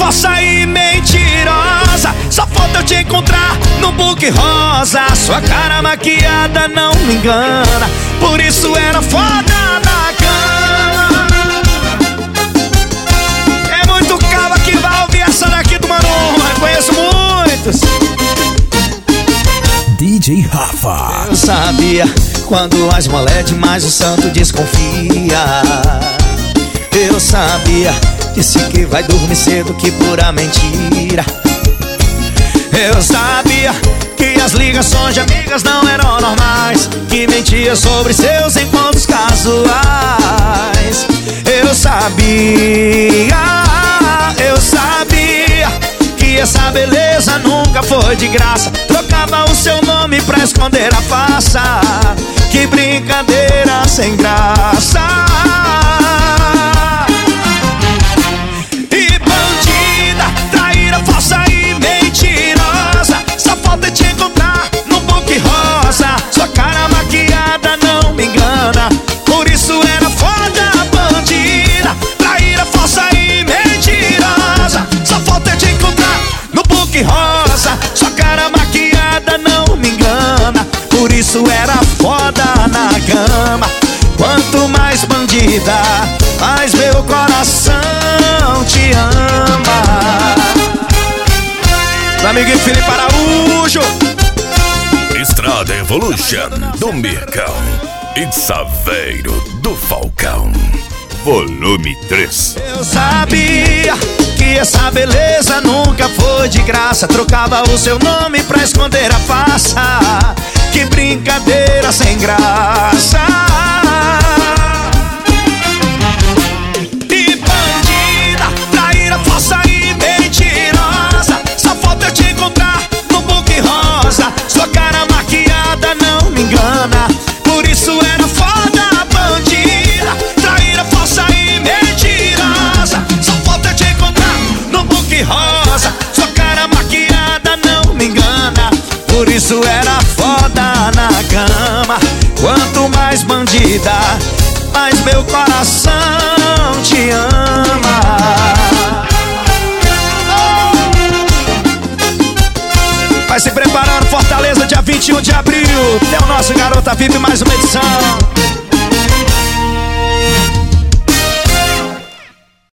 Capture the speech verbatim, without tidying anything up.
falsa e mentirosa. Só falta eu te encontrar no book rosa. Sua cara maquiada não me engana, por isso era foda na cama. É muito cava que vai ouvir essa daqui do Manuma. Conheço muitos. D J Rafa. Eu sabia, quando as mulher demais o santo desconfia. Eu sabia, disse que vai dormir cedo, que pura mentira. Eu sabia que as ligações de amigas não eram normais, que mentia sobre seus encontros casuais. Eu sabia, eu sabia que essa beleza nunca foi de graça. Trocava o seu nome pra esconder a farsa. Que brincadeira sem graça. E bandida, traíra, falsa e mentirosa. Só falta te encontrar no book rosa. Sua cara maquiada não me engana, por isso era foda. Bandida, traíra, falsa e mentirosa. Só falta te encontrar no book rosa. Sua cara maquiada não me engana, por isso era foda na cama. Quanto mais bandida, mais meu coração te ama. Meu amigo Felipe Araújo. Estrada Evolution do Mircão e Saveiro do Falcão, volume três. Eu sabia que essa beleza nunca foi de graça. Trocava o seu nome pra esconder a farsa. Que brincadeira sem graça. E bandida, traíra, falsa e mentirosa. Só falta eu te encontrar no book rosa. Sua cara maquiada não me engana, por isso era foda. Bandida, traíra, falsa e mentirosa. Só falta eu te encontrar no book rosa. Sua cara maquiada não me engana, por isso era foda na cama. Quanto mais bandida, mais meu coração te ama. Vai se preparando, Fortaleza, dia vinte e um de abril. Tem o nosso Garota V I P, mais uma edição.